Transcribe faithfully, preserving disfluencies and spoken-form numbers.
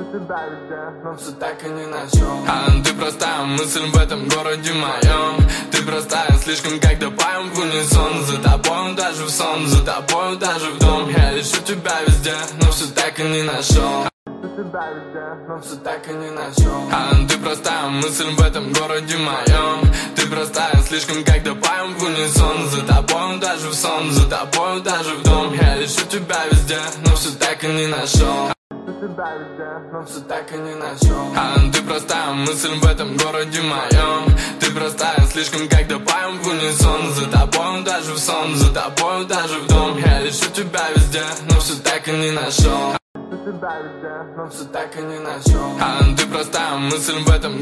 тебя везде, но все так и не нашел. А ты простая мысль в этом городе моем. Ты простая слишком, когда поем в унисон. За тобой даже в сон, за тобой даже в дом. Я ищу тебя везде, но все так и не нашел. Тебя везде, но все так и не нашел. А ты простая мысль в этом городе моем. Ты простая слишком, когда поем в унисон. За тобой даже в сон, за тобой даже в дом. Я ищу тебя везде, но все так и не нашел. Тебя везде, но все так и не нашел. А ты простая мысль в этом городе моем. Ты простая слишком, когда поем в унисон. За тобой даже в сон, за тобой даже в дом. Я ищу тебя везде, но все так и не нашел. Тебя везде, но все так и не нашел. А ты простая мысль в этом